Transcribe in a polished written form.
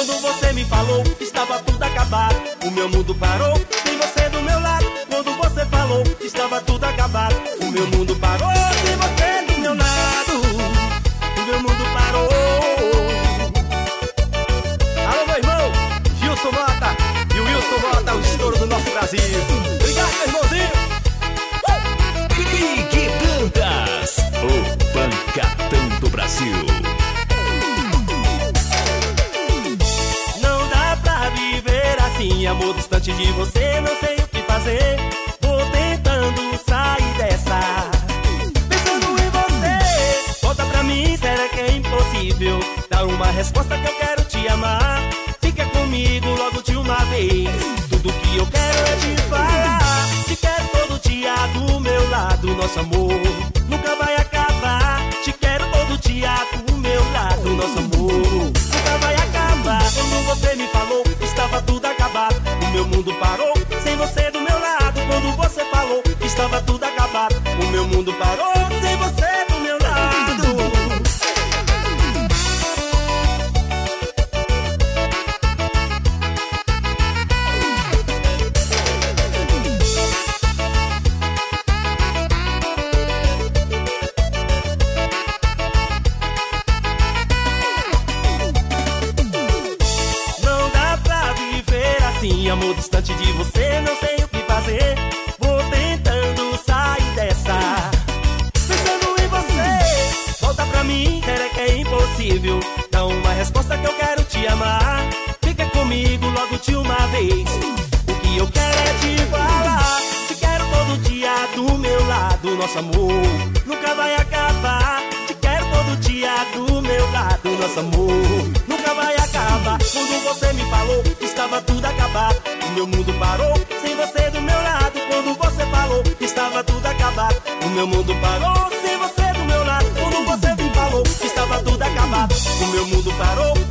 Quando você me falou, estava tudo acabado. O meu mundo parou, sem você do meu lado. Quando você falou, estava tudo acabado. O meu mundo parou, sem você do meu lado. O meu mundo parou. Alô, meu irmão, Gilson Mota e o Wilson Mota, o estouro do nosso Brasil. Obrigado, meu irmãozinho. Big Bandas, o pancadão do Brasil. Não dá pra viver assim, amor, distante de você, não sei o que fazer. Vou tentando sair dessa, pensando em você. Volta pra mim, será que é impossível dar uma resposta que eu quero te amar? Fica comigo logo de uma vez. Tudo que eu quero é te falar. Te quero todo dia do meu lado. Nosso amor nunca vai acabar. Te quero todo dia do meu lado. Nosso amor nunca vai acabar. Quando você me falou, estava tudo acabado. O meu mundo parou, sem você do meu lado. Quando você falou, estava tudo acabado. O meu mundo parou, sem você do meu lado. Amor, distante de você, não sei o que fazer. Vou tentando sair dessa, pensando em você. Volta pra mim, será que é impossível dar uma resposta que eu quero te amar? Fica comigo logo de uma vez. O que eu quero é te falar. Te quero todo dia do meu lado. Nosso amor nunca vai acabar. Te quero todo dia do meu lado. Nosso amor nunca vai acabar. Quando você me falou, estava tudo acabado. O meu mundo parou, sem você do meu lado. Quando você falou, estava tudo acabado. O meu mundo parou, sem você do meu lado. Quando você me falou, estava tudo acabado. O meu mundo parou,